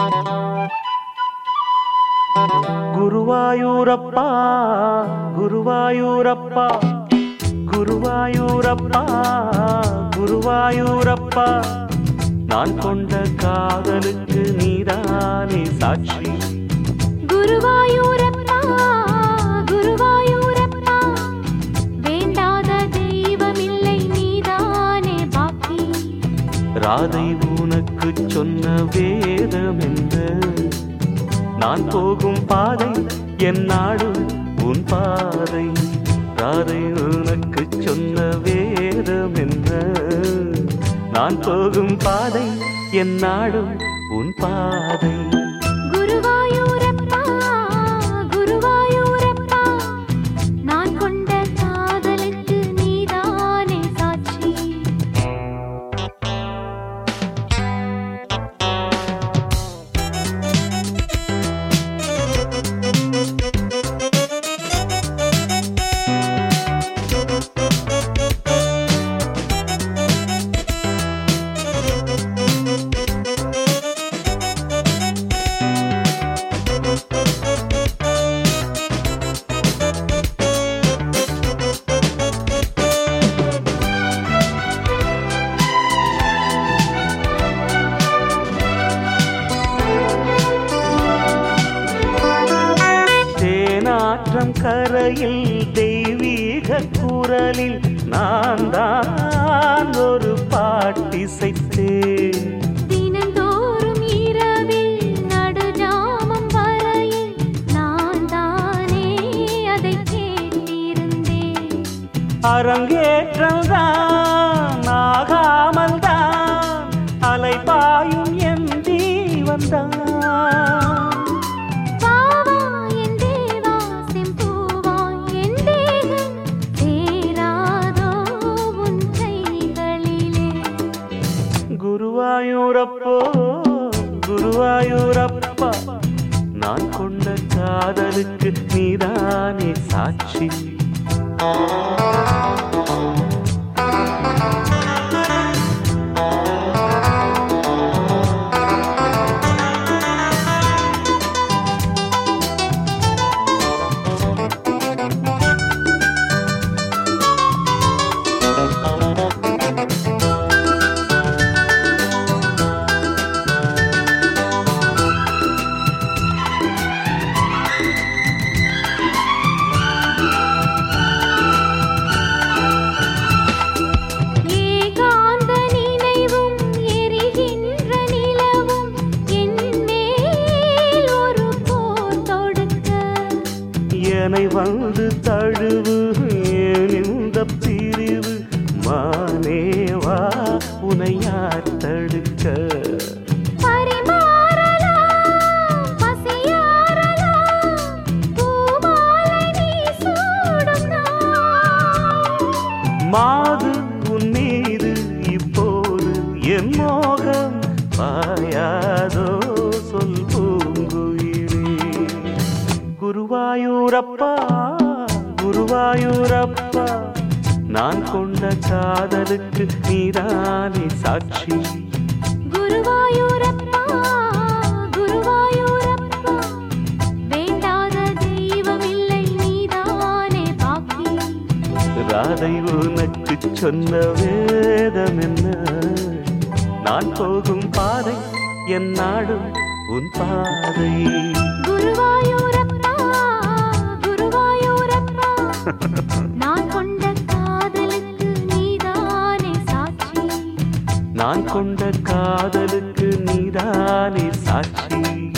குருவாயூரப்பா குருவாயூரப்பா குருவாயூரப்பா குருவாயூரப்பா நான் கொண்ட காதலுக்கு நீதானே சாட்சி. குருவாயூரப்பா குருவாயூரப்பா வேண்டாத தெய்வமில்லை நீதானே பாக்கி. ராதை உனக்கு சொன்ன வேதம் என்ன? நான் போகும் பாதை என் நாடு உன் பாதை. ராதை உனக்கு சொன்ன வேதம் என்ன? நான் போகும் பாதை என் நாடு உன் பாதை. குருவாயூரப்பா குருவாயூரப்பா நான் கொண்ட காதலுக்கு நீதானே சாட்சி. கரையில் தெய்வீக குரலில் நான் தான் ஒரு பாட்டிசைத்தேன். தினந்தோறும் இரவில் நடுஜாமம் வரையில் நான் தானே அதை கேட்டிருந்தேன். அரங்கேற்றம்தான் ஆகாமல் தான் அலைபாயும் என் ஜீவன்தான். குருவாயூரப்போ குருவாயூரப்பா நான் கொண்ட காதலுக்கு நீதானே சாட்சி. என்னை வந்து தழுவு இந்த பிரிவு மானேவா உனை யார் தடுக்க. மாது உன் மீது இப்போது என் மோகம் பாயாதோ சொல் பூங்குயிலே. குருவாயூரப்பா குருவாயூரப்பா நான் கொண்ட காதலுக்கு நீதானே சாட்சி. குருவாயூரப்பா குருவாயூரப்பா வேண்டாத தெய்வமில்லை நீதானே பாக்கி. ராதை உனக்கு சொன்ன வேதம் என்ன? நான் போகும் பாதை என் நாடு உன் பாதை. குருவாயூரப்பா குருவாயூரப்பா நான் கொண்ட காதலுக்கு நீதானே சாட்சி. நான் கொண்ட காதலுக்கு நீதானே சாட்சி.